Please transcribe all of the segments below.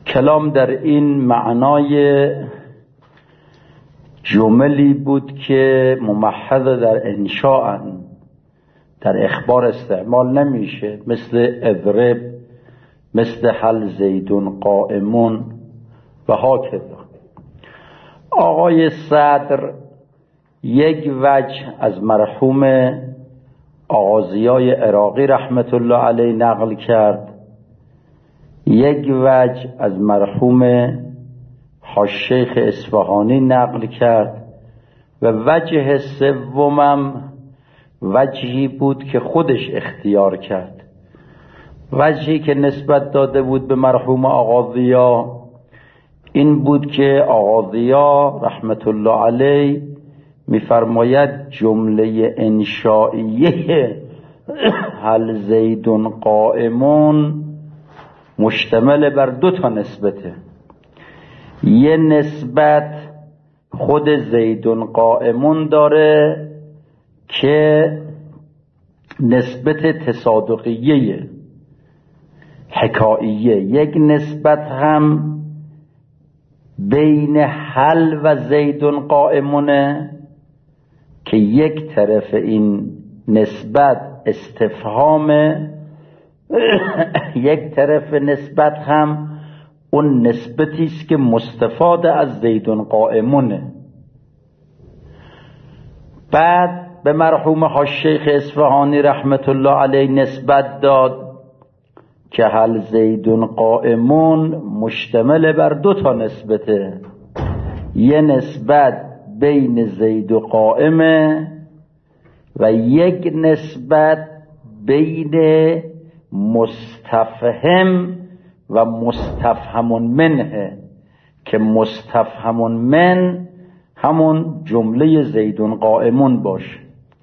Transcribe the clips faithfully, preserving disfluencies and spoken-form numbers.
کلام در این معنای جملی بود که ممحض در انشاء، در اخبار استعمال نمیشه، مثل اضرب، مثل هل زیدون قائمون و هاکذا. آقای صدر یک وجه از مرحوم آقا ضیای عراقی رحمت الله علیه نقل کرد، یک وجه از مرحوم حاج شیخ اصفهانی نقل کرد و وجه سومم وجهی بود که خودش اختیار کرد. وجهی که نسبت داده بود به مرحوم آقا ضیا این بود که آقا ضیا رحمت الله علیه میفرماید جمله انشائیه هل زیدون قائمون مشتمل بر دو تا نسبته. یه نسبت خود زیدون قائمون داره که نسبت تصادقیه حکاییه، یک نسبت هم بین هل و زیدون قائمونه که یک طرف این نسبت استفهامه، یک طرف نسبت هم اون نسبتی است که مستفاد از زیدون قائمونه. بعد به مرحوم حاج شیخ اصفهانی رحمت الله علیه نسبت داد که هل زیدون قائمون مشتمل بر دو تا نسبته، یه نسبت بین زید و قائمه و یک نسبت بین مستفهم و مستفهمون منه که مستفهمون من همون جمله زیدون قائمون باشه.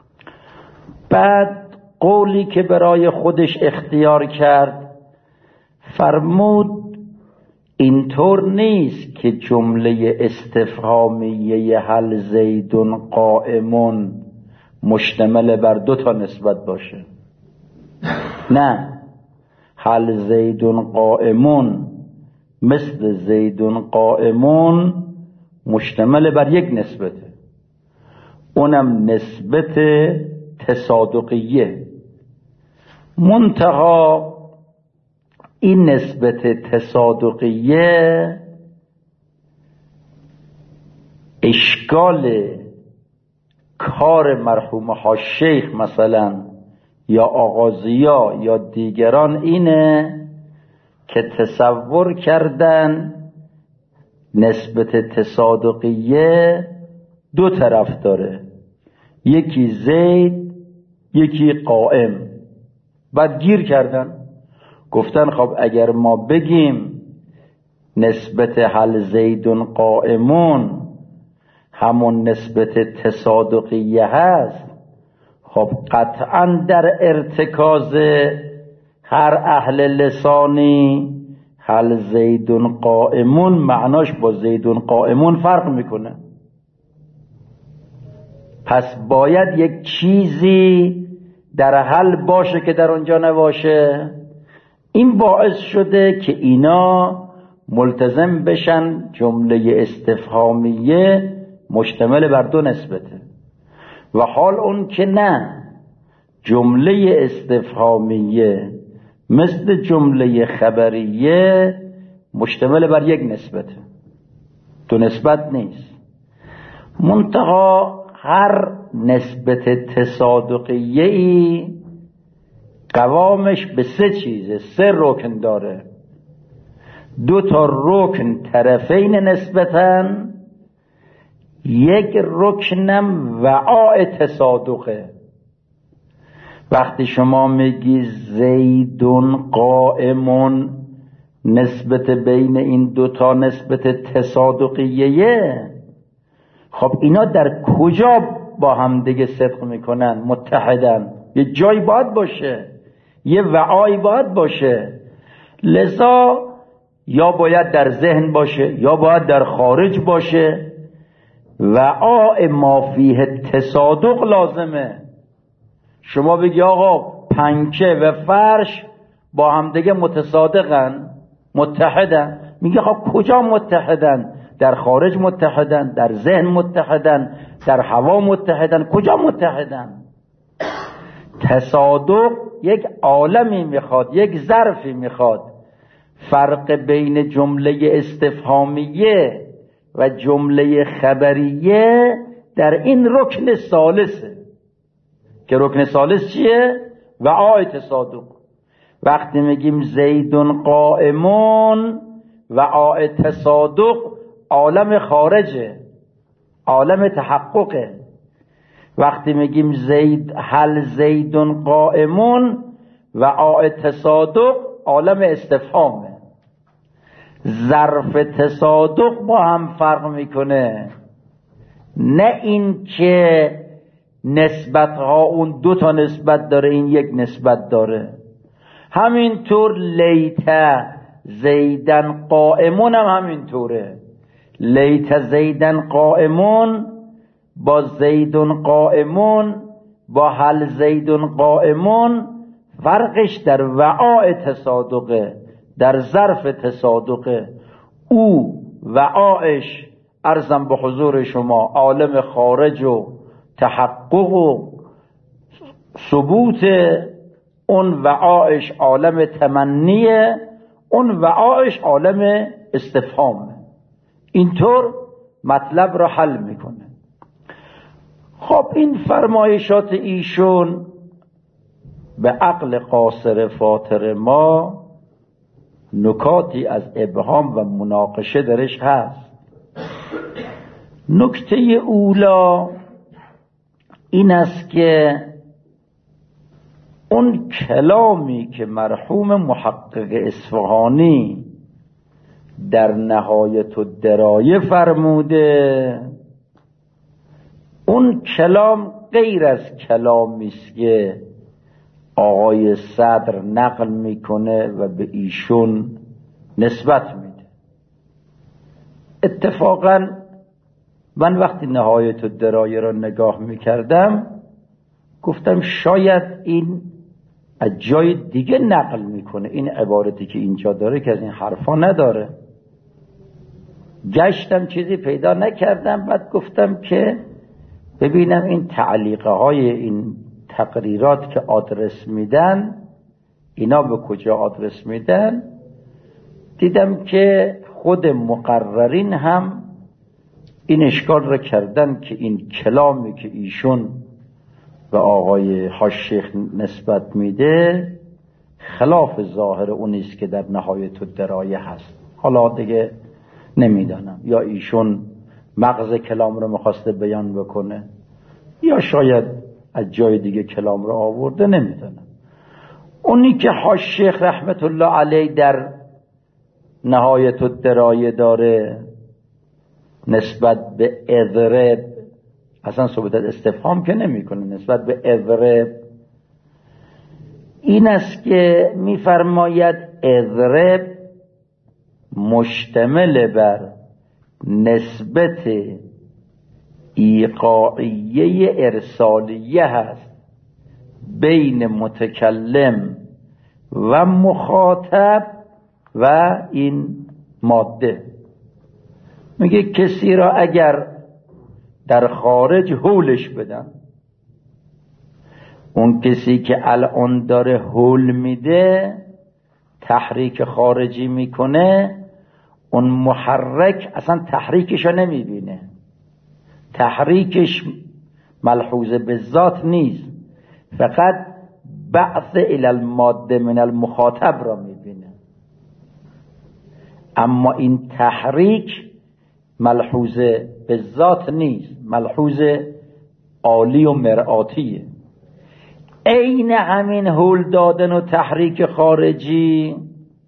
بعد قولی که برای خودش اختیار کرد فرمود اینطور نیست که جمله استفهامیه هل زیدون قائمون مشتمل بر دو تا نسبت باشه، نه، هل زیدون قائمون مثل زیدون قائمون مشتمل بر یک نسبته، اونم نسبت تصادقیه. منتها این نسبت تصادقیه اشکال کار مرحوم حاج شیخ مثلا یا آقا ضیا یا دیگران اینه که تصور کردن نسبت تصادقیه دو طرف داره، یکی زید یکی قائم. بعد گیر کردن، گفتن خب اگر ما بگیم نسبت هل زیدون قائمون همون نسبت تصادقیه هست، خب قطعا در ارتکاز هر اهل لسانی هل زیدون قائمون معناش با زیدون قائمون فرق میکنه، پس باید یک چیزی در حل باشه که در اونجا نباشه. این باعث شده که اینا ملتزم بشن جمله استفهامیه مشتمل بر دو نسبته، و حال اون که نه، جمله استفهامیه مثل جمله خبریه مشتمل بر یک نسبته، دو نسبت نیست. منتها هر نسبت تصادقیه‌ای قوامش به سه چیزه، سه رکن داره. دو تا رکن طرفین نسبتن، یک رکنم وعاء تصادقه. وقتی شما میگی زیدون قائمون نسبت بین این دوتا نسبت تصادقیه، خب اینا در کجا با هم دیگه صدق میکنن، متحدن؟ یه جایی باید باشه، یه وعایی باید باشه، لذا یا باید در ذهن باشه یا باید در خارج باشه. وعاء ما فیه تصادق لازمه. شما بگی آقا پنکه و فرش با هم دیگه متصادقن، متحدن، میگه خب کجا متحدن؟ در خارج متحدن، در ذهن متحدن، در هوا متحدن، کجا متحدن؟ تصادق یک عالمی میخواد، یک ظرفی میخواد. فرق بین جمله استفهامیه و جمله خبریه در این رکن ثالثه که رکن ثالث چیه؟ وعای تصادق. وقتی میگیم زیدون قائمون، وعای تصادق عالم خارجه، عالم تحققه. وقتی میگیم زید هل زیدون قائمون، وعای تصادق عالم استفهامه. ظرف تصادق با هم فرق میکنه، نه این که نسبت ها اون دو تا نسبت داره، این یک نسبت داره. همینطور لیت زیدن قائمون هم همینطوره. لیت زیدن قائمون با زیدون قائمون با هل زیدون قائمون فرقش در وعاء تصادقه، در ظرف تصادقه. او وعاءش عرضم به حضور شما عالم خارج و تحقق و ثبوت، اون وعاءش عالم تمنیه، اون وعاءش عالم استفهامه. اینطور مطلب را حل میکنه. خب این فرمایشات ایشون به عقل قاصر فاطر ما نکاتی از ابهام و مناقشه درش هست. نکته اولا این است که اون کلامی که مرحوم محقق اصفهانی در نهایت الدرایه فرموده، اون کلام غیر از کلامی است که آقای صدر نقل میکنه و به ایشون نسبت میده. اتفاقا من وقتی نهایت الدرایه را نگاه میکردم گفتم شاید این از جای دیگه نقل میکنه، این عبارتی که اینجا داره که از این حرفا نداره. گشتم چیزی پیدا نکردم، بعد گفتم که ببینم این تعلیقه های این تقریرات که آدرس میدن اینا به کجا آدرس میدن. دیدم که خود مقررین هم این اشکال را کردن که این کلامی که ایشون به آقای حاج‌شیخ نسبت میده خلاف ظاهر اونیست که در نهایت الدرایه هست. حالا دیگه نمیدانم یا ایشون مغز کلام رو میخواسته بیان بکنه یا شاید از جای دیگه کلام رو آورده، نمیدانم. اونی که حاج‌شیخ رحمت الله علیه در نهایت الدرایه داره نسبت به اضرب، اصلا صحبت استفهام که نمی کنه، نسبت به اضرب این است که میفرماید اضرب مشتمل بر نسبت ایقاعیه ارسالیه هست بین متکلم و مخاطب و این ماده. میگه کسی را اگر در خارج حولش بدن، اون کسی که الان داره حول میده تحریک خارجی میکنه، اون محرک اصلا تحریکش رو نمیبینه، تحریکش ملحوظ به ذات نیست، فقط بعث الی الماده من المخاطب را میبینه. اما این تحریک ملحوظ به ذات نیست، ملحوظ عالی و مرآتیه. عین همین هول دادن و تحریک خارجی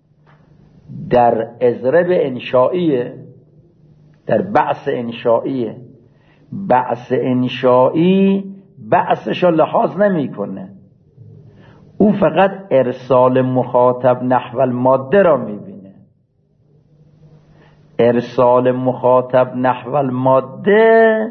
در اضرب انشائیه، در بعث انشائیه. بعث انشائی بعثش رو لحاظ نمی کنه، او فقط ارسال مخاطب نحو الماده را می بینه. ارسال مخاطب نحو الماده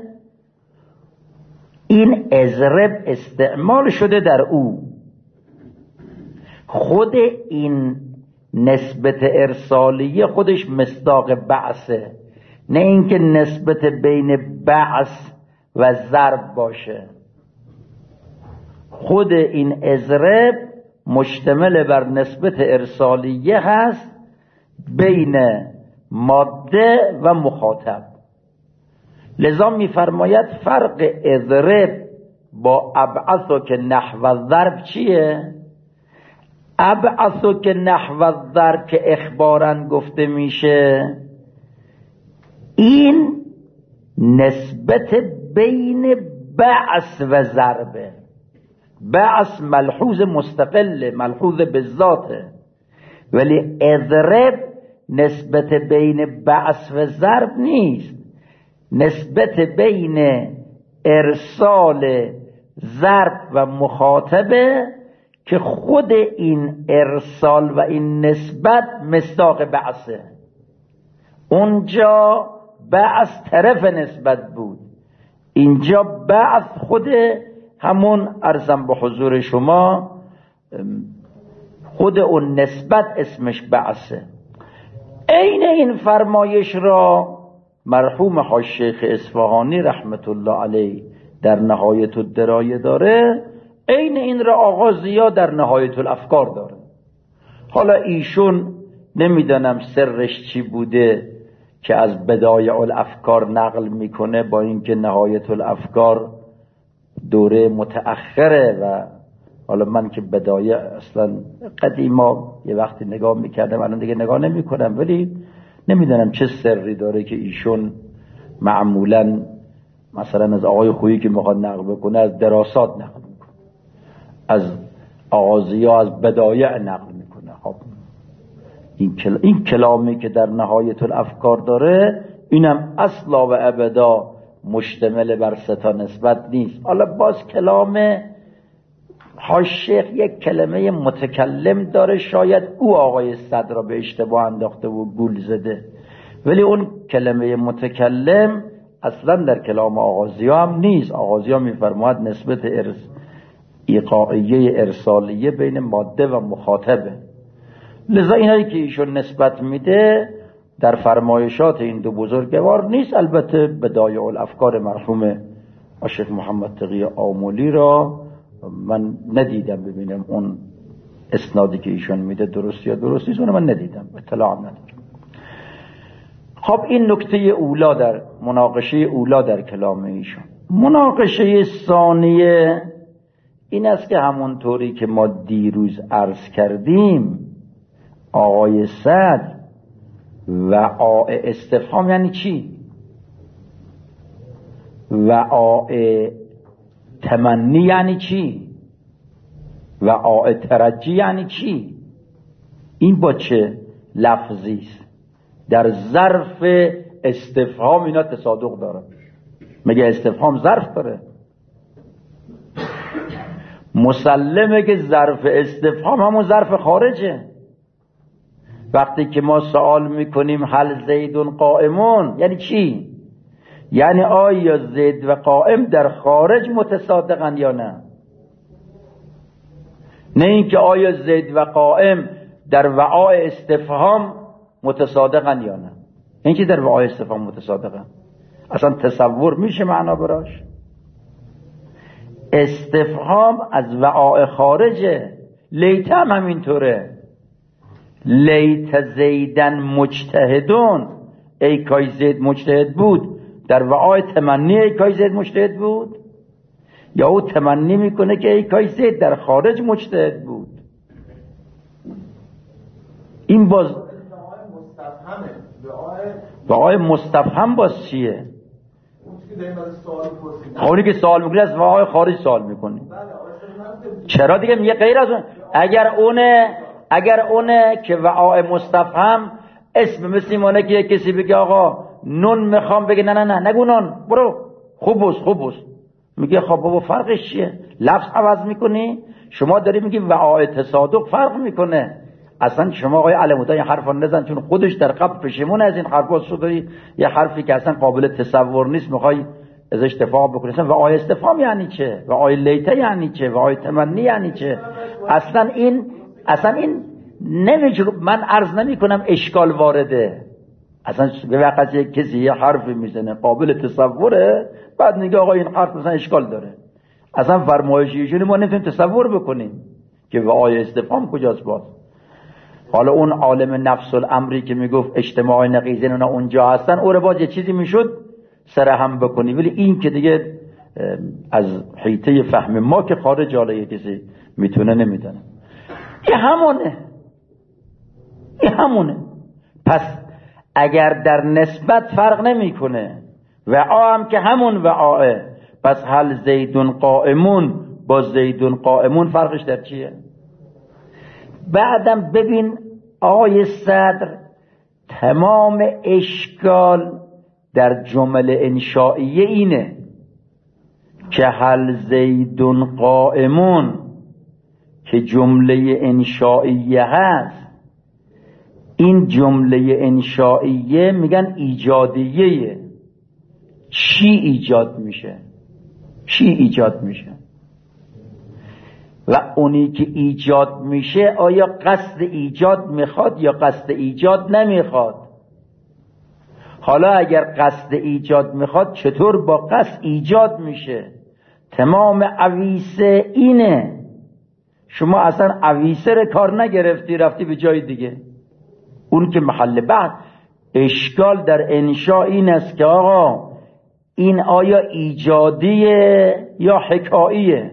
این اضرب استعمال شده در او. خود این نسبت ارسالیه خودش مصداق بعثه، نه اینکه نسبت بین بعث و ضرب باشه. خود این اضرب مشتمل بر نسبت ارسالیه هست بین ماده و مخاطب. لذا میفرماید فرق اضرب با ابعثو که نحو ضرب چیه؟ ابعثو که نحو ضرب که اخبارن گفته میشه، این نسبت بین بعث و ضربه. بعث ملحوظ مستقل، ملحوظ بالذاته، ولی اضرب نسبت بین بعث و ضرب نیست، نسبت بین ارسال ضرب و مخاطبه که خود این ارسال و این نسبت مصداق بعثه. اونجا بعث طرف نسبت بود، اینجا بعث خود همون ارزم به حضور شما خود اون نسبت اسمش بعثه. عین این فرمایش را مرحوم حاج شیخ اصفهانی رحمت الله علیه در نهایت الدرایه داره، عین این را آقا ضیا در نهایت الافکار داره. حالا ایشون نمیدانم سرش چی بوده که از بدایع الافکار نقل میکنه، با اینکه نهایت الافکار دوره متأخره و حالا من که بدایع اصلا قدیما یه وقتی نگاه میکردم، الان دیگه نگاه نمیکنم، ولی نمیدونم چه سری داره که ایشون معمولا مثلا از آقای خویی که میخواد نقل بکنه از دراسات نقل میکنه، از آغازیا از بدایع نقل میکنه. خب این, کل... این کلامی که در نهایت الافکار داره، اینم اصلا و ابدا مشتمل بر ستا نسبت نیست. حالا باز کلام حاج شیخ یک کلمه متکلم داره، شاید او آقای صدر را به اشتباه انداخته و گول زده، ولی اون کلمه متکلم اصلا در کلام آغازی هم نیست. آغازی ها میفرماید نسبت ارس ایقاعیه ارسالیه بین ماده و مخاطبه. لذا اینایی که ایشون نسبت میده در فرمایشات این دو بزرگوار نیست. البته بدایع الافکار مرحوم شیخ محمد تقی آملی را من ندیدم ببینم اون اسنادی که ایشون میده درست یا درست نیست، اون من ندیدم، اطلاع ندارم. خب این نکته اولا در مناقشه اولا در کلام ایشون. مناقشه ثانیه این است که همونطوری که ما دیروز عرض کردیم، آقای صدر وعاء استفهام یعنی چی؟ وعاء تمنی یعنی چی؟ وعاء ترجی یعنی چی؟ این با چه لفظی است؟ در ظرف استفهام اینا تصادق داره. مگه استفهام ظرف داره؟ مسلمه که ظرف استفهام همون ظرف خارجه. وقتی که ما سوال میکنیم هل زیدون قائمون یعنی چی؟ یعنی آیا زید و قائم در خارج متصادقن یا نه؟ نه اینکه آیا زید و قائم در وعاء استفهام متصادقن یا نه. این که در وعاء استفهام متصادقن اصلا تصور میشه معنا براش؟ استفهام از وعاء خارجه. لیت هم همینطوره. لیت زیدن مجتهدون، ای کای زید مجتهد بود، در وعاء تمنی ای کای زید مجتهد بود، یا او تمنی میکنه که ای کای زید در خارج مجتهد بود. این باز وعاء مستفهم باز چیه؟ اونی که سوال میکنی از وعاء خارج سوال میکنی. چرا دیگه میگه غیر از اون؟ اگر اونه اگر اونه که وعاء مستفهم اسم مثل مونه که کسی بگه آقا نون میخوام، بگه نه نه نه نگو نون، برو خوبوس خوبوس، میگه خب بابا فرقش چیه؟ لفظ عوض میکنی. شما داری میگی وعاء تصادق فرق میکنه. اصلا شما آقای علمودا این حرفا نزن، چون خودش در قبل پشیمون از این حرفا شده. یه حرفی که اصلا قابل تصور نیست میخوای ازش دفاع بکنی. اصلا وعاء استفهام یعنی چه؟ وعاء لیته یعنی چه؟ وعاء تمنی یعنی چه؟ اصلا این اصلا این نمیشه. من عرض نمی کنم اشکال وارده، اصلا به وقت یک کسی یه حرفی میزنه قابل تصوره، بعد میگه آقا این حرف مثلا اشکال داره. اصلا فرمایش ایشون ما نمیتونیم تصور بکنیم که به آیه استفهام کجاست. باز حالا اون عالم نفس الامری که میگفت اجتماع نقیضین اونا اونجا هستن، او رو باز یه چیزی میشد سرهم بکنی، ولی این که دیگه از حیطه فهم ما که خارج حالا کسی میتونه نمیدونه. این همونه این همونه پس اگر در نسبت فرق نمیکنه وعا هم که همون وعاه، پس هل زیدون قائمون با زیدون قائمون فرقش در چیه؟ بعدم ببین آیه صدر تمام اشکال در جمله انشائیه اینه که هل زیدون قائمون که جمله انشائیه هست، این جمله انشائیه میگن ایجادیه. چی ایجاد میشه؟ چی ایجاد میشه؟ و اونی که ایجاد میشه آیا قصد ایجاد میخواد یا قصد ایجاد نمیخواد؟ حالا اگر قصد ایجاد میخواد چطور با قصد ایجاد میشه؟ تمام عویسه اینه. شما اصلا عویسه رو کار نگرفتی، رفتی به جای دیگه. اون که محل بعد اشکال در انشاء این است که آقا این آیا ایجادیه یا حکاییه؟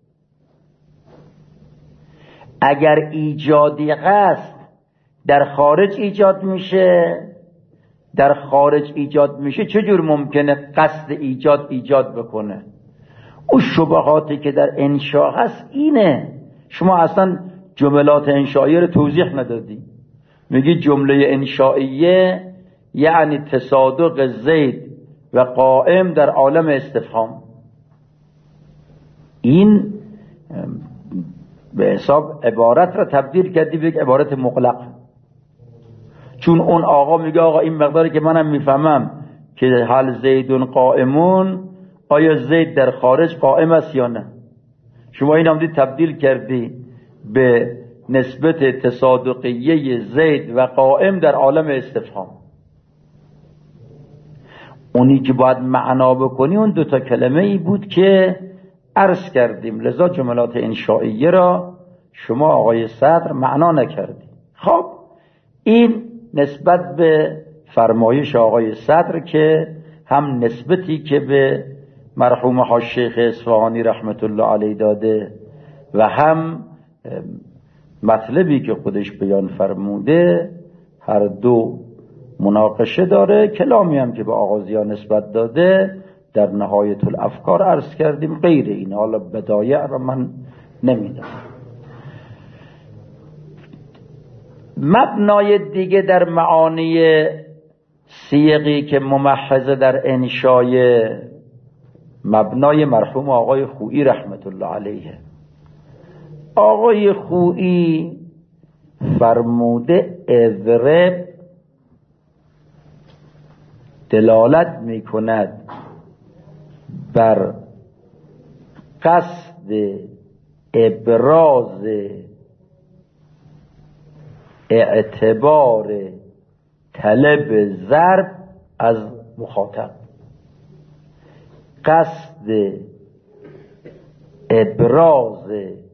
اگر ایجادی هست در خارج ایجاد میشه، در خارج ایجاد میشه چجور ممکنه قصد ایجاد ایجاد بکنه؟ اون شبهاتی که در انشاء هست اینه. شما اصلا جملات انشائیه رو توضیح ندادی. میگی جمله انشائیه یعنی تصادق زید و قائم در عالم استفهام. این به حساب عبارت را تبدیل کردی به یک عبارت مغلق، چون اون آقا میگه آقا این مقداری که منم میفهمم که هل زیدون قائمون، آیا زید در خارج قائم است یا نه؟ شما این هم دید تبدیل کردی به نسبت تصادقیه زید و قائم در عالم استفهام. اونی که باید معنا بکنی اون دوتا کلمه ای بود که عرض کردیم، لذا جملات انشائیه را شما آقای صدر معنا نکردی. خب این نسبت به فرمایش آقای صدر که هم نسبتی که به مرحوم حاج شیخ اصفهانی رحمت الله علیه داده و هم مطلبی که خودش بیان فرموده هر دو مناقشه داره. کلامی هم که به آغازیان نسبت داده در نهایت الافکار عرض کردیم، غیر این. حالا بدایع را من نمیدم. مبنای دیگه در معانی سیغی که ممحضه در انشای، مبنای مرحوم آقای خویی رحمت الله علیه. آقای خویی فرموده اضرب دلالت میکند بر قصد ابراز اعتبار طلب ضرب از مخاطب. قصد ابراز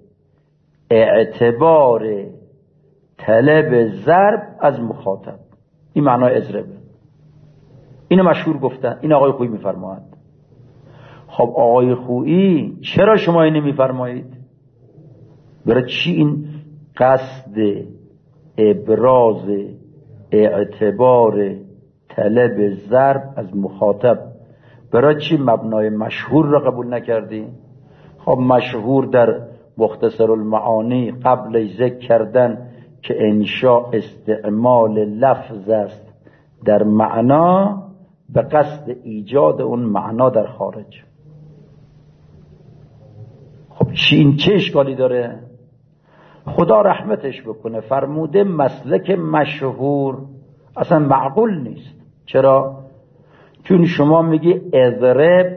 اعتبار طلب ضرب از مخاطب، این معنای اضربه. اینو مشهور گفتن، این آقای خویی میفرماید. خب آقای خویی چرا شما اینو میفرمایید؟ برای چی این قصد ابراز اعتبار طلب ضرب از مخاطب، برای چی مبنای مشهور را قبول نکردی؟ خب مشهور در مختصر المعانی قبل ذکر کردن که انشاء استعمال لفظ است در معنا به قصد ایجاد اون معنا در خارج. خب چی این چه اشکالی داره؟ خدا رحمتش بکنه فرموده مسلک مشهور اصلا معقول نیست. چرا؟ چون شما میگی اضرب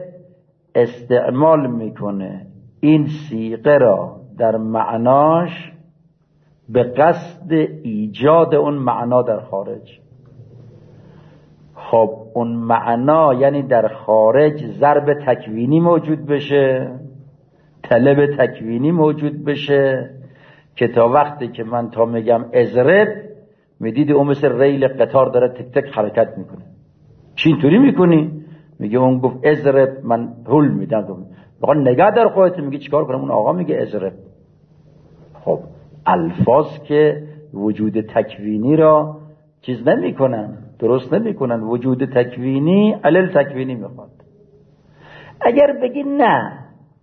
استعمال میکنه این صیغه را در معناش به قصد ایجاد اون معنا در خارج. خب اون معنا یعنی در خارج ضرب تکوینی موجود بشه، طلب تکوینی موجود بشه، که تا وقتی که من تا میگم ازرب میدید اون مثل ریل قطار داره تک تک حرکت میکنه. چی اینطوری میکنی؟ میگه اون گفت ازرب، من هول میدم. بقا نگاه در خودت، میگه چیکار کنم؟ اون آقا میگه ازرب. خب الفاظ که وجود تکوینی را چیز نمی کنن، درست نمی کنن. وجود تکوینی علل تکوینی میخواد. اگر بگی نه،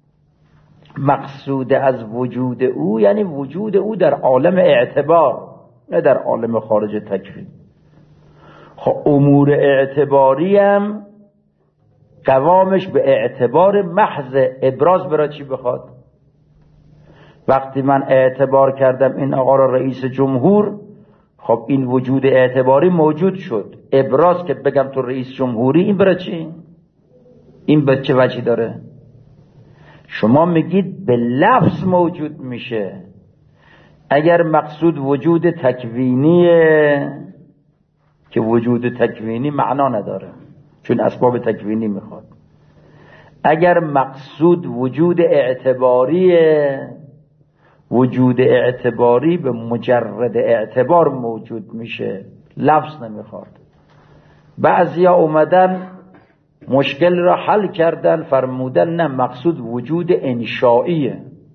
مقصود از وجود او یعنی وجود او در عالم اعتبار، نه در عالم خارج تکوین. خب امور اعتباری هم قوامش به اعتبار محض ابراز برای چی بخواد؟ وقتی من اعتبار کردم این آقا را رئیس جمهور، خب این وجود اعتباری موجود شد. ابراز که بگم تو رئیس جمهوری، این برای چی؟ این به چه وجهی داره؟ شما میگید به لفظ موجود میشه. اگر مقصود وجود تکوینیه که وجود تکوینی معنا نداره، چون اسباب تکوینی میخواد. اگر مقصود وجود اعتباریه، وجود اعتباری به مجرد اعتبار موجود میشه، لفظ نمیخواد. بعضیا اومدن مشکل را حل کردن، فرمودن نه، مقصود وجود انشائیه.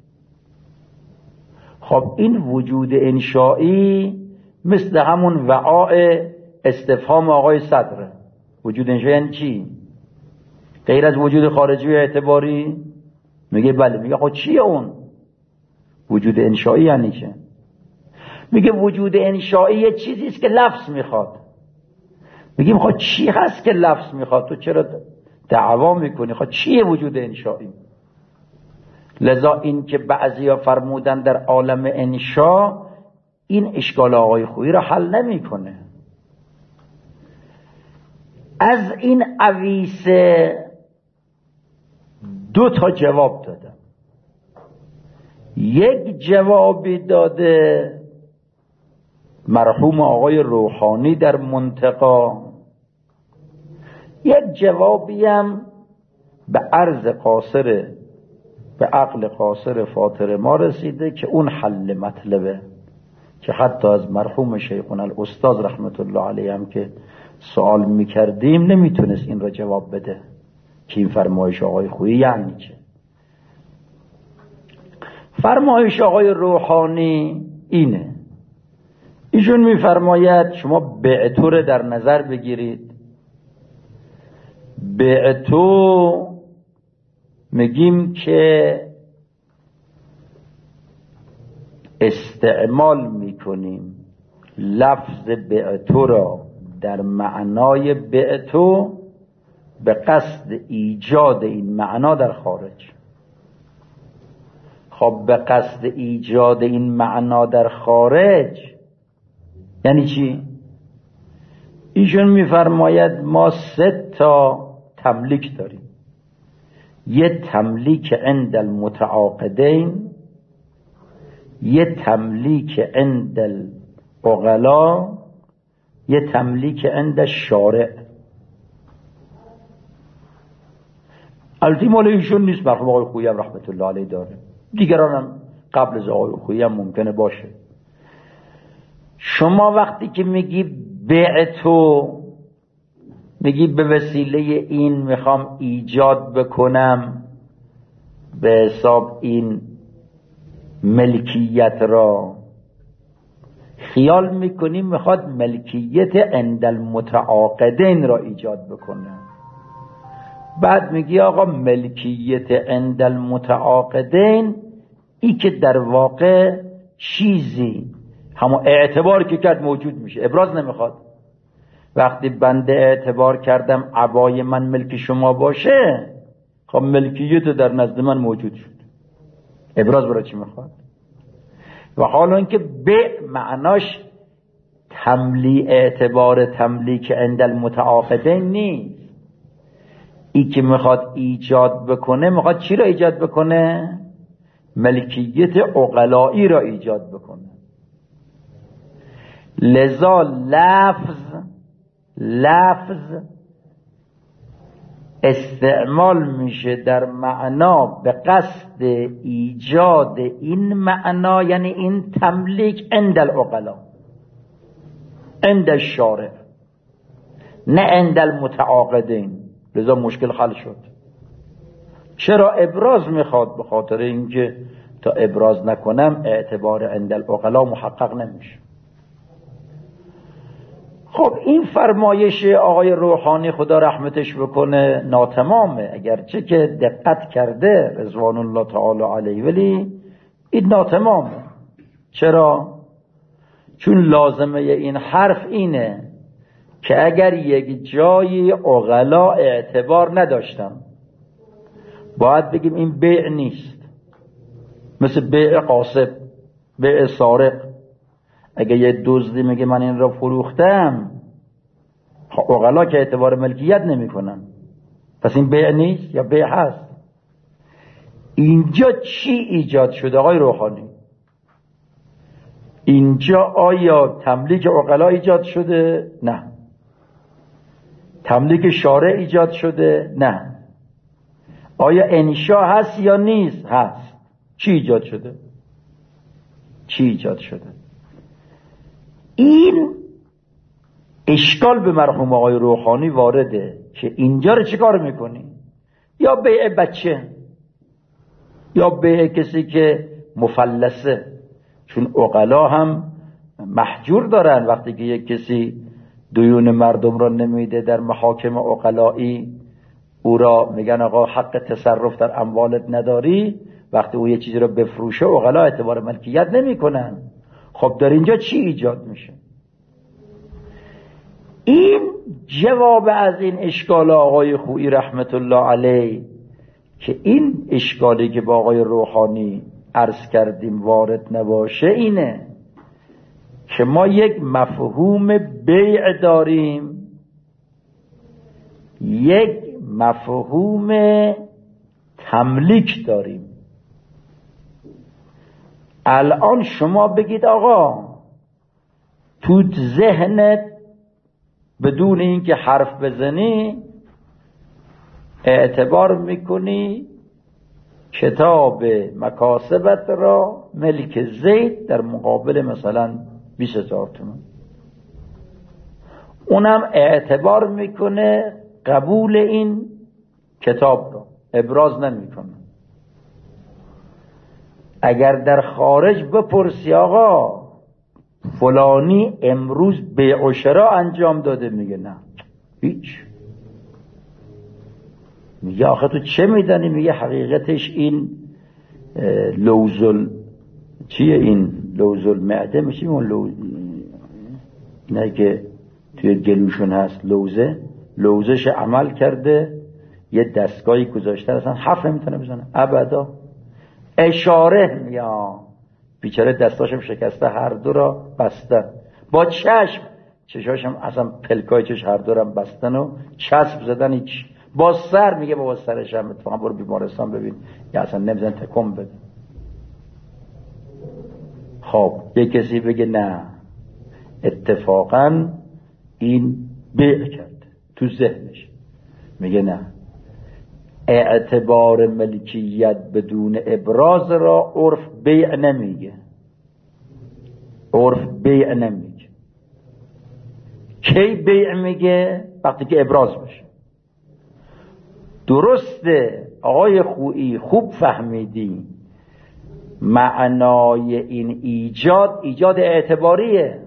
خب این وجود انشائی مثل همون وعاء استفهام آقای صدره. وجود انشائی یعنی چی؟ غیر از وجود خارجی و اعتباری؟ میگه بله. میگه خب چیه اون وجود انشائی؟ یعنی چه؟ میگه وجود انشائی یه چیزی است که لفظ میخواد. میگیم خب چی هست که لفظ میخواد؟ تو چرا دعوا میکنی؟ خب چیه وجود انشائی؟ لذا این که بعضیا فرمودن در عالم انشا، این اشکال آقای خویی را حل نمیکنه. از این عویسه دو تا جواب دادم. یک جوابی داده مرحوم آقای روحانی در منتقا، یک جوابی هم به عرض قاصر، به عقل قاصر فاطر ما رسیده که اون حل مطلبه، که حتی از مرحوم شیخنا الاستاذ رحمت الله علیه هم که سوال میکردیم نمیتونست این را جواب بده که این فرمایش آقای خویی یعنی چه. فرمایش آقای روحانی اینه، ایشون میفرماید شما بعتو رو در نظر بگیرید. بعتو میگیم که استعمال میکنیم لفظ بعتو را در معنای بعتو به قصد ایجاد این معنا در خارج. خب به قصد ایجاد این معنا در خارج یعنی چی؟ ایشون میفرماید ما سه تا تملیک داریم. یه تملیک عند المتعاقدین، یه تملیک عند العقلا، یه تملیک عند الشارع. البته مال ایشون نیست، مرحوم آقای خویی هم رحمت الله علیه داره، دیگران هم قبل از آقای خویی هم ممکنه باشه. شما وقتی که میگی بعتو، میگی به وسیله این میخوام ایجاد بکنم به حساب این ملکیت را، خیال میکنی میخواد ملکیت عند المتعاقدین را ایجاد بکنه. بعد میگی آقا ملکیت عند المتعاقدین ای که در واقع چیزی همون اعتبار که کرد موجود میشه، ابراز نمیخواد. وقتی بنده اعتبار کردم عبای من ملک شما باشه، خب ملکیت در نزد من موجود شد، ابراز برای چی میخواد؟ و حالا اینکه به معناش تملی اعتبار تملیک عند المتعاقدین نیست. ای که میخواد ایجاد بکنه، میخواد چی را ایجاد بکنه؟ ملکیت عقلایی را ایجاد بکنه. لذا لفظ لفظ استعمال میشه در معنا به قصد ایجاد این معنا، یعنی این تملیک عند العقلا، عند الشارع، نه عند المتعاقدین. لذا مشکل حل شد. چرا ابراز میخواد؟ به خاطر اینکه تا ابراز نکنم اعتبار عند العقلا محقق نمیشه. خب این فرمایش آقای روحانی خدا رحمتش بکنه ناتمامه، اگرچه که دقت کرده رضوان الله تعالی علیه، ولی این ناتمامه. چرا؟ چون لازمه این حرف اینه که اگر یک جایی عقلا اعتبار نداشتم باید بگیم این بیع نیست، مثل بیع قاصب، بیع سارق. اگه یه دزدی میگه من این را فروختم، عقلا که اعتبار ملکیت نمی کنن، پس این بیع نیست یا بیع هست؟ اینجا چی ایجاد شده آقای روحانی؟ اینجا آیا تملیک عقلا ایجاد شده؟ نه. تملیک شارع ایجاد شده؟ نه. آیا انشا هست یا نیست؟ هست. چی ایجاد شده؟ چی ایجاد شده؟ این اشکال به مرحوم آقای روحانی وارده که اینجا رو چه کار میکنی؟ یا بیع بچه، یا بیع کسی که مفلسه، چون عقلا هم محجور دارن. وقتی که یک کسی دیون مردم را نمیده در محاکم عقلایی، او را میگن آقا حق تصرف در اموالت نداری، وقتی او یه چیزی را بفروشه عقلا اعتبار ملکیت نمی کنن. خب در اینجا چی ایجاد میشه؟ این جواب از این اشکال آقای خویی رحمت الله علیه، که این اشکالی که با آقای روحانی عرض کردیم وارد نباشه، اینه که ما یک مفهوم بیع داریم، یک مفهوم تملیک داریم. الان شما بگید آقا تو ذهنت بدون اینکه حرف بزنی اعتبار میکنی کتاب مکاسبت را ملک زید در مقابل مثلا بیست هزار تومان، اونم اعتبار میکنه قبول این کتاب را، ابراز نمیکنه. اگر در خارج بپرسی آقا فلانی امروز بیع و شرا انجام داده، میگه نه هیچ. میگه آخه تو چه میدانی؟ میگه حقیقتش این لوزل چیه؟ این لوزل معده میشه، اون لوز نه که توی گلوشون هست، لوزه، لوزش عمل کرده، یه دستگاهی گذاشته اصلا حرف نمیتونه بزنه ابدا. اشاره میاد، بیچاره دستاشم شکسته، هر دو را بستن با چشم، چشاشم اصلا پلکای چش هر دو را بستن و چسب زدن. هیچ. با سر میگه با سرشم اتفاقا برو بیمارستان ببین، یا اصلا نمیزن تکم بده. خب یک کسی بگه نه اتفاقا این بیع کرده تو ذهنش، میگه نه، اعتبار ملکیت بدون ابراز را عرف بیع نمیگه، عرف بیع نمیگه. کی بیع میگه؟ وقتی که ابراز بشه. درسته آقای خویی، خوب فهمیدی معنای این ایجاد ایجاد اعتباریه.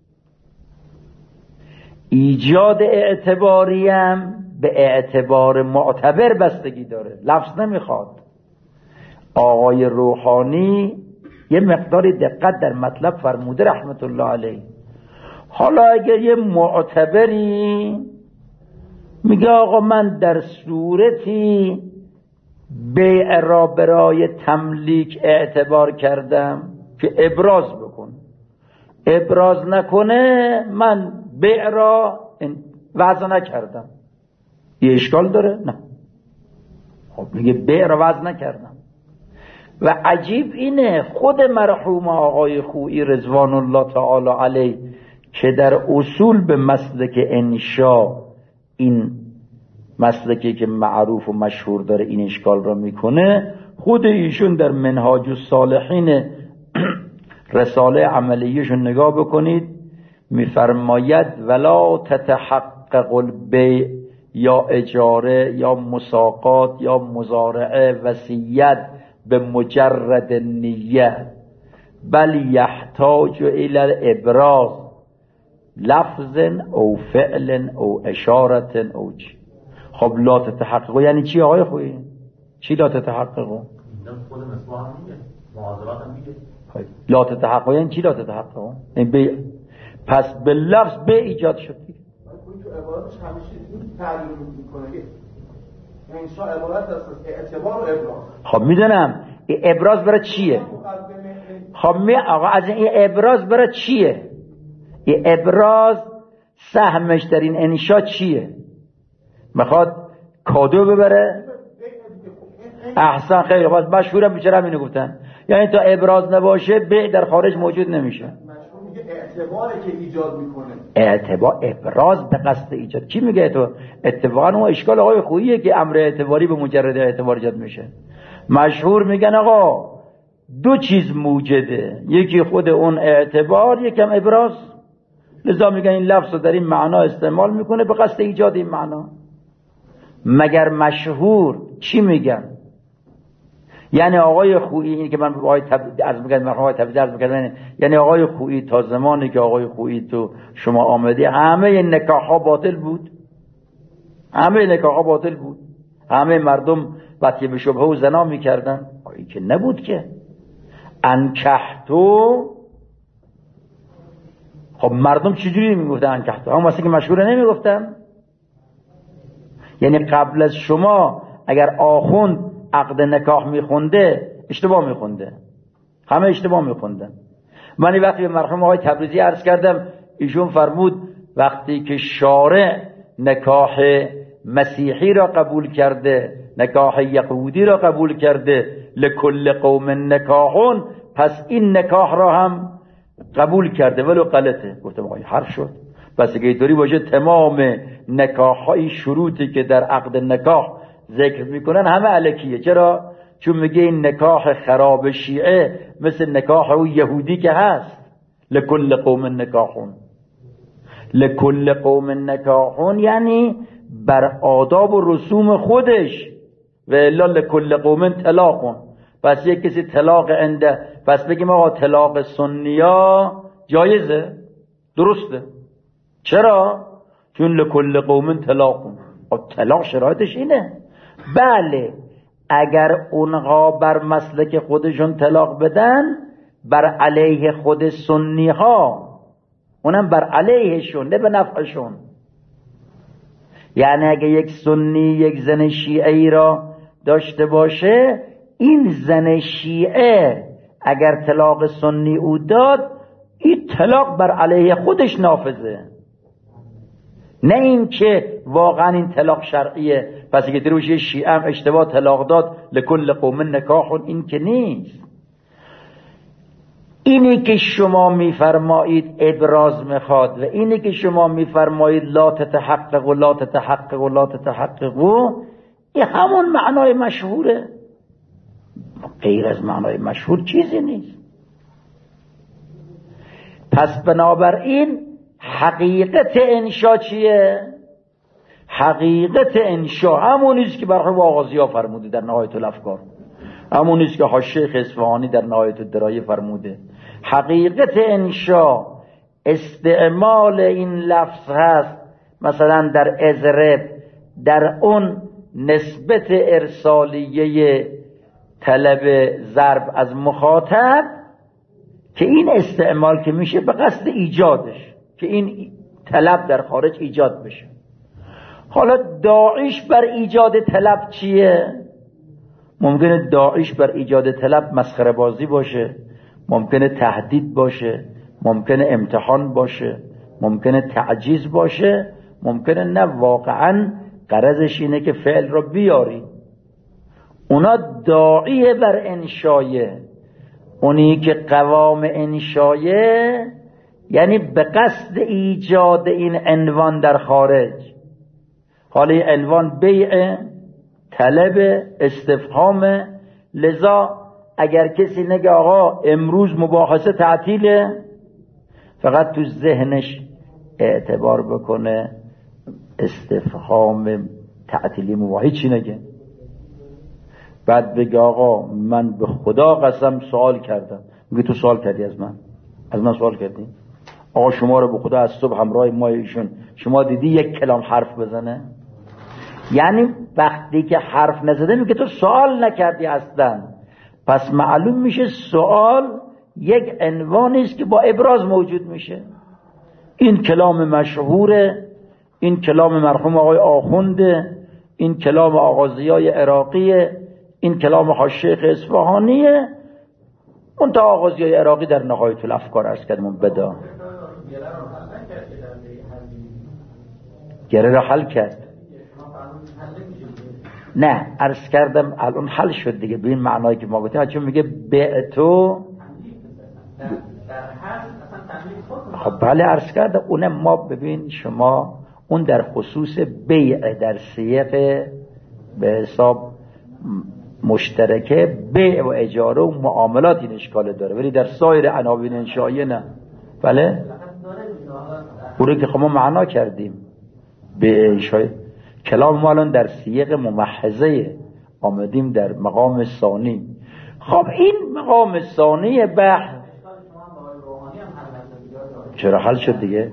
ایجاد اعتباریم به اعتبار معتبر بستگی داره، لفظ نمیخواد. آقای روحانی یه مقداری دقت در مطلب فرموده رحمت الله علیه. حالا اگر یه معتبری میگه آقا من در صورتی بیع را برای تملیک اعتبار کردم که ابراز بکن، ابراز نکنه من بیع را وضع نکردم، یه اشکال داره؟ نه. خب میگه بیع را وضع نکردم. و عجیب اینه خود مرحوم آقای خویی رضوان الله تعالی علیه که در اصول به مسلک انشا، این مسلکی که معروف و مشهور داره این اشکال را میکنه، خود ایشون در منهاج الصالحین رساله عملیشون نگاه بکنید، میفرماید ولا تتحقق البیع یا اجاره یا مساقات یا مزارعه وصیت به مجرد نیه، بل یحتاج الى الابراز لفظ او فعل او اشارت او چی. خب لا تتحقق یعنی چی آقای خویی؟ چی لا تتحقق؟ خود مصباح هم میگه، معاذرات هم میگه. لا تتحقق یعنی چی لا تتحقق؟ این بیع. پس به لفظ به ایجاد شد. تو عبارتش همیشه این تعبیر میکنه که انشاء عبارت است از اعتبار و ابراز. خب میدونم این ابراز برای چیه؟ خب می آقا از این ابراز برای چیه؟ این ابراز سهمش در این انشاء چیه؟ میخواد کادو ببره؟ احسن خیلی باز مشهورم بیچاره همینو گفتن، یعنی تا ابراز نباشه بیع در خارج موجود نمیشه. مشهور میگه اعتباری که ایجاد میکنه، اعتبار ابراز به قصد ایجاد. کی میگه تو؟ اتفاقا اون اشکال آقای خوییه که امر اعتباری به مجرد اعتبار ایجاد میشه. مشهور میگن آقا دو چیز موجده، یکی خود اون اعتبار، یکم ابراز، لذا میگن این لفظ رو در این معنا استعمال میکنه به قصد ایجاد این معنا. مگر مشهور چی میگن؟ یعنی آقای خویی، این که من آقای تب... عرض میکردم آقای تبریز عرض میکردم، یعنی آقای خویی تا زمانی که آقای خویی تو شما آمدی همه نکاح ها باطل بود، همه نکاح ها باطل بود، همه مردم وقتی به شبهه و زنا میکردن. این که نبود که انکحتو. خب مردم چجوری میگفتن انکحتو؟ هم واسه که مشهوره نمیگفتن. یعنی قبل از شما اگر آخوند عقد نکاح میخونده اشتباه میخونده، همه اشتباه میخوندن. من وقتی به مرحوم آقای تبریزی عرض کردم، ایشون فرمود وقتی که شارع نکاح مسیحی را قبول کرده، نکاح یهودی را قبول کرده، لکل قوم نکاحون، پس این نکاح را هم قبول کرده ولو غلطه. گفتم آقای حرف شد، پس اگه اینطوری باشه تمام نکاح های شروطی که در عقد نکاح ذکر میکنن همه الکیه. چرا؟ چون میگه این نکاح خراب شیعه مثل نکاح او یهودی که هست، لکل قوم نکاحون. لکل قوم نکاحون یعنی بر آداب و رسوم خودش، و الا لکل قوم طلاقون. پس یک کسی طلاق انده، پس بگیم آقا طلاق سنیا جایزه، درسته. چرا؟ چون لکل قوم طلاقون. طلاق شرایطش اینه. بله اگر اونها بر مسلک خودشون طلاق بدن بر علیه خود سنی ها، اونم بر علیهشون نه به نفعشون. یعنی اگه یک سنی یک زن شیعی را داشته باشه، این زن شیعه اگر طلاق سنی او داد، این طلاق بر علیه خودش نافذه، نه این که واقعا این طلاق شرعیه. پس اگه دروش شیعه هم اشتباه طلاق داد لکل قوم نکاحون، این که نیست. اینی که شما میفرمایید ابراز میخواد و اینی که شما میفرمایید لا تتحقق و لا تتحقق و لا تتحقق، این همون معنای مشهوره، غیر از معنای مشهور چیزی نیست. پس بنابراین حقیقت انشا چیه؟ حقیقت انشا همونیست که برای آغازی ها فرموده در نهایت الافکار، همونیست که حاشیه شیخ اصفهانی در نهایت الدرایه فرموده. حقیقت انشا استعمال این لفظ هست، مثلا در اضرب، در اون نسبت ارسالیه طلب ضرب از مخاطب، که این استعمال که میشه به قصد ایجادش، که این طلب در خارج ایجاد بشه. حالا داعیش بر ایجاد طلب چیه؟ ممکنه داعیش بر ایجاد طلب مسخره بازی باشه، ممکنه تهدید باشه، ممکنه امتحان باشه، ممکنه تعجیز باشه، ممکنه نه واقعا غرضش اینه که فعل رو بیاری. اونا داعیه بر انشایه، اونی که قوام انشایه یعنی به قصد ایجاد این عنوان در خارج. حالا این عنوان بیع، طلب، استفهام. لذا اگر کسی نگه آقا امروز مباحثه تعطیله، فقط تو ذهنش اعتبار بکنه استفهام تعطیلی مباحثه، چی نگه؟ بعد بگه آقا من به خدا قسم سوال کردم. میگه تو سوال کردی از من؟ از من سوال کردی؟ آقا شما رو به خدا از صبح همراه ما ایشون شما دیدی یک کلام حرف بزنه؟ یعنی وقتی که حرف نزده میگه تو سوال نکردی اصلا. پس معلوم میشه سوال یک عنوانی است که با ابراز موجود میشه. این کلام مشهوره، این کلام مرحوم آقای آخونده، این کلام آقا ضیای عراقیه، این کلام حاشیه اصفهانیه. اون تا آقا ضیای عراقی در نهایت الافکار عرض کردم بدا گره را حل کرد. نه عرض کردم الان حل شد دیگه، به این معنایی که ما گفتیم. چون میگه بعتو، خب بله عرض کردم اونم ما ببین شما اون در خصوص بیع در سیاق به حساب مشترکه بیع و اجاره و معاملات این اشکال داره، ولی در سایر عناوین انشائیه نه. بله اون که خب ما معنا کردیم بیع انشائیه. کلام ما الان در سیاق ممحضه آمدیم در مقام ثانی. خب این مقام ثانی بحث چرا حل شد دیگه؟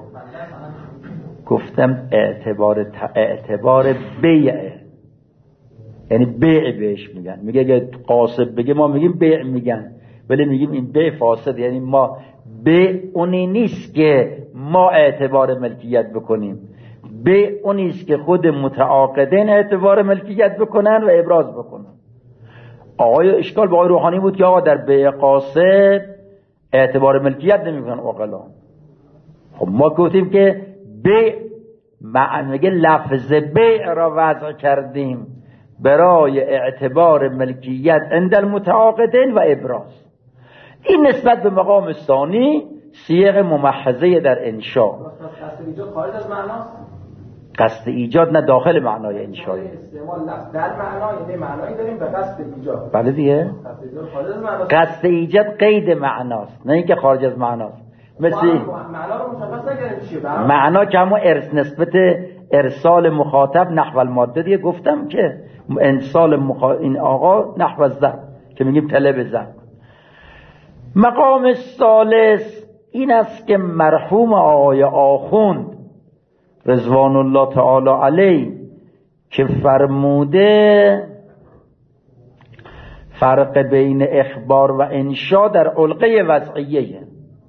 گفتم اعتبار اعتبار بیعه، یعنی بیع بهش میگن. میگه اگه قاصد بگه ما میگیم بیع میگن، ولی میگیم این بیع فاسد. یعنی ما بیع اونی نیست که ما اعتبار ملکیت بکنیم، بیع اونی است که خود متعاقدین اعتبار ملکیت بکنن و ابراز بکنن. آقای اشکال با آقای روحانی بود که آقا در بیع قاصد اعتبار ملکیت نمیکنن عقلا. خب ما گفتیم که بیع معنی لفظ بیع را وضع کردیم برای اعتبار ملکیت عند المتعاقدین و ابراز. این نسبت به مقام ثانی سیاق ممحضه در انشاء. قصد ایجاد خارج از معناست؟ قصد ایجاد نه داخل معنای انشاء. استعمال لفظ در معنای یعنی معنایی داریم به قصد ایجاد. بله دیگه. قصد ایجاد خارج از معناست. قصد ایجاد قید معناست، نه اینکه خارج از معناست. مثل معنا رو مشخص نکردیم چیه؟ معنا که همون ارث نسبت ارسال مخاطب نحو الماده دیگه. گفتم که انسال مخا... این آقا نحو الذهب که میگیم طلب ذهب. مقام ثالث این است که مرحوم آقای آخوند رضوان الله تعالی علیه که فرموده فرق بین اخبار و انشاء در علقه وضعیه،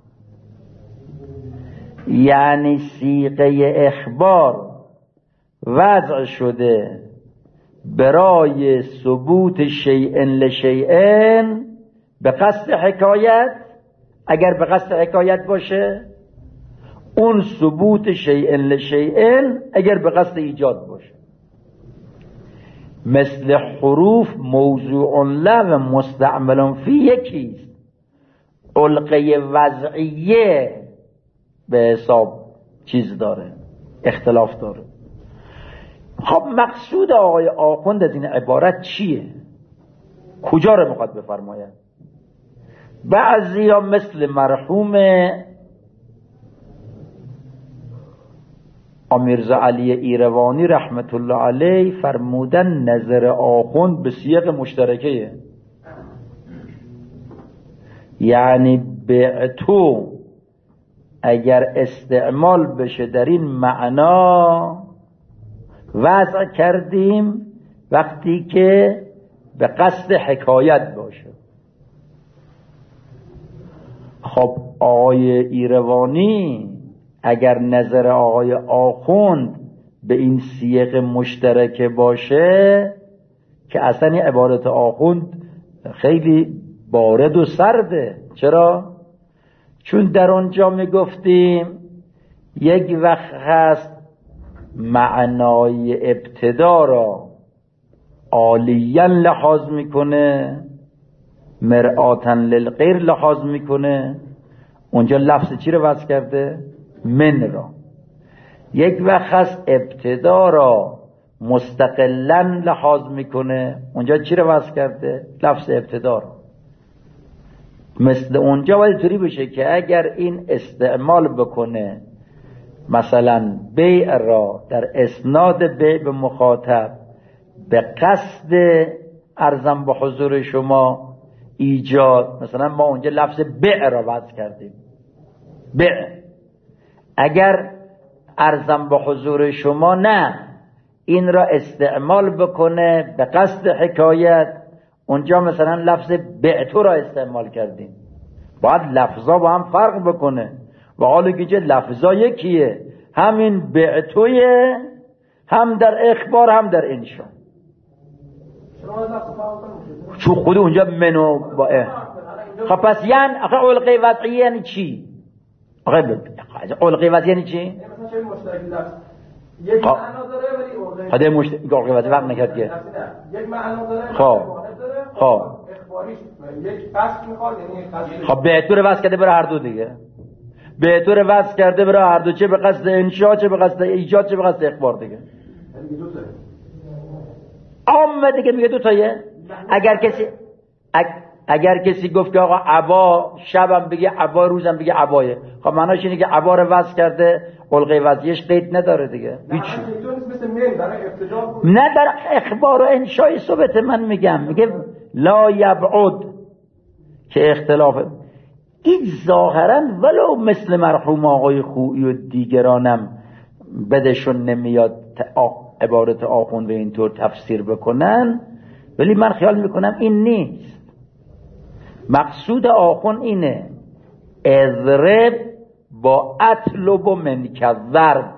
یعنی صیغه اخبار وضع شده برای ثبوت شیء لشیء به قصد حکایت. اگر به قصد حکایت باشه اون ثبوت شیء لشیء، اگر به قصد ایجاد باشه. مثل حروف موضوع له و مستعمل فی یکیست. علقه وضعیه به حساب چیز داره، اختلاف داره. خب مقصود آقای آخوند از این عبارت چیه؟ کجا رو میخواد بفرماید؟ بعضی ها مثل مرحوم امیرزا علی ایروانی رحمت الله علیه فرمودن نظر آخوند به سیاق مشترکه، یعنی بعتو اگر استعمال بشه در این معنا وضع کردیم وقتی که به قصد حکایت باشه. خب آقای ایروانی اگر نظر آقای آخوند به این سیاق مشترک باشه که اصلا این عبارت آخوند خیلی بارد و سرده. چرا؟ چون در اونجا می گفتیم یک وقت هست معنای ابتدا را عالیاً لحاظ میکنه، مرآتاً للغیر لحاظ میکنه، اونجا لفظ چی رو وضع کرده؟ من را. یک وقت هست ابتدا را مستقلاً لحاظ میکنه، اونجا چی رو وضع کرده؟ لفظ ابتدا را. مثل اونجا باید طوری بشه که اگر این استعمال بکنه مثلا بیع را در اسناد بیع به مخاطب به قصد ارزم به حضور شما ایجاد، مثلا ما اونجا لفظ بیع را وضع کردیم، بیع. اگر ارزم به حضور شما نه این را استعمال بکنه به قصد حکایت، اونجا مثلا لفظ بعتو را استعمال کردیم. باید لفظا با هم فرق بکنه و حالا که لفظا یکیه، همین بعتویه، هم در اخبار هم در انشا. چون خود اونجا منو با اه. خب پس یعنی آخه علقه وضعی یعنی چی؟ آخه علقه وضعی یعنی چی؟ یک معنا داره ولی خدا مشت علقه وضعی وقت نکرد که یک معنا داره خب خب اخباریش یک قصد میخواد، یعنی قصد. خب به طور وضع کرده برای هر دو دیگه، به طور وضع کرده برای هر دو، چه به قصد انشاء، چه به قصد ایجاد، چه به قصد اخبار دیگه. یعنی دو تا عامه دیگه میگه دو تایه. اگر کسی اگر کسی گفت که آقا عبا شبم بگه عبا، روزم بگه عبایه، خب معناش اینه که عبا رو وضع کرده، علقه وضعیش قید نداره دیگه. هیچ نه در اخبار و انشای ثبت. من میگم میگه لا یبعد که اختلاف این ظاهرا ولو مثل مرحوم آقای خویی و دیگرانم بدشون نمیاد عبارت آخوند و اینطور تفسیر بکنن، ولی من خیال میکنم این نیست. مقصود آخوند اینه اضرب با اطلب منک ضرب.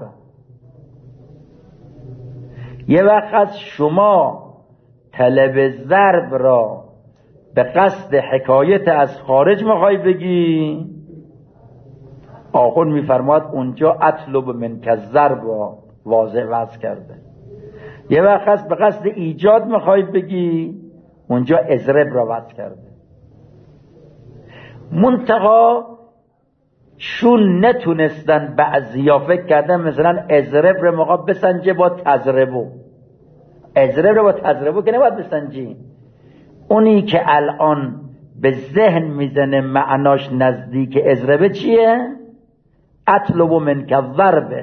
یه وقت از شما طلب ضرب را به قصد حکایت از خارج میخوای بگی، آخوند میفرماد اونجا اطلب منک ضرب را واضح وضع کرده. یه وقت از به قصد ایجاد میخوای بگی، اونجا اضرب را وضع کرده. منتها چون نتونستن بعضیا فکر کردن مثلا اضرب را موقع بسنجه با تضربو، اضرب را با تضربو که نباید بسنجی. اونی که الان به ذهن میزنه معناش نزدیک اضربه چیه؟ اطلب منک ضربه.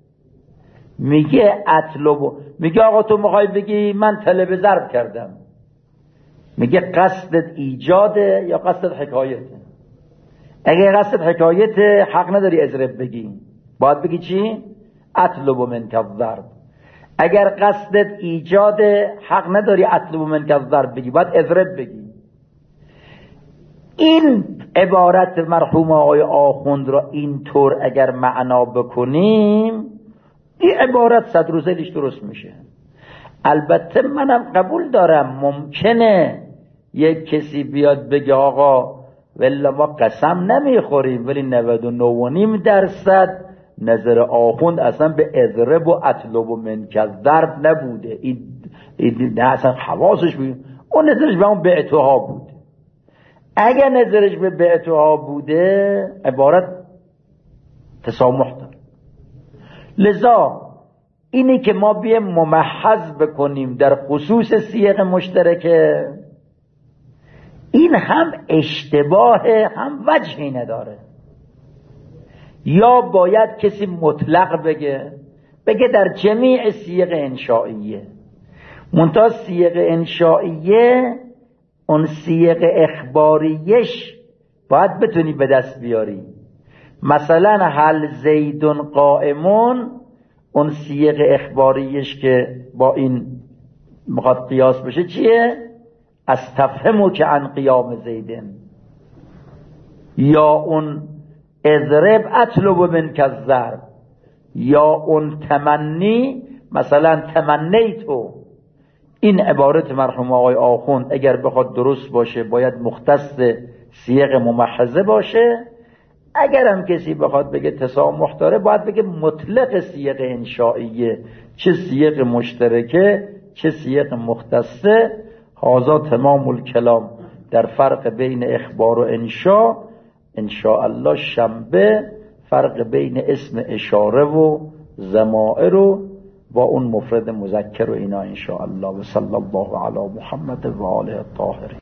میگه اطلب، میگه آقا تو میخوای بگی من طلب ضرب کردم، میگه قصدت ایجاده یا قصدت حکایته؟ اگه قصدت حکایته حق نداری اضرب بگی، باید بگی چی؟ اطلب منک ضرب. اگر قصدت ایجاده حق نداری اطلب منک ضرب بگی، باید اضرب بگی. این عبارت مرحوم آقای آخوند را اینطور اگر معنا بکنیم، این عبارت صد روزه درست میشه. البته منم قبول دارم ممکنه یک کسی بیاد بگه آقا ولی ما قسم نمیخوریم، ولی نود و نه و نیم درصد نظر آخوند اصلا به اضرب و اطلب و منک ضرب نبوده. این, این نه اصلا حواسش بود، اون نظرش به اون بعتها بود. اگر نظرش به بعتها بوده عبارت تسامح داره. لذا اینی که ما بیه ممحض بکنیم در خصوص صیغ مشترکه، این هم اشتباه هم وجهی نداره. یا باید کسی مطلق بگه بگه در جمیع صیغ انشائیه، منتها صیغ انشائیه اون صیغ اخباریش باید بتونی به دست بیاری. مثلا هل زیدون قائمون، اون صیغ اخباریش که با این مخاطب قیاس بشه چیه؟ از تفهمو که عن قیام زیدن. یا اون اضرب اطلب منک الضرب، یا اون تمنی مثلا تمنیتو. این عبارت مرحوم آقای آخوند اگر بخواد درست باشه باید مختص صیغ ممحضه باشه. اگر هم کسی بخواد بگه تسامح داره باید بگه مطلق صیغ انشائیه، چه صیغ مشترکه چه صیغ مختصه. هذا تمام الکلام در فرق بین اخبار و انشاء. انشاءالله شنبه فرق بین اسم اشاره و ضمائر و با اون مفرد مذکر و اینا انشاءالله. و صلی الله علی محمد و آله الطاهرین.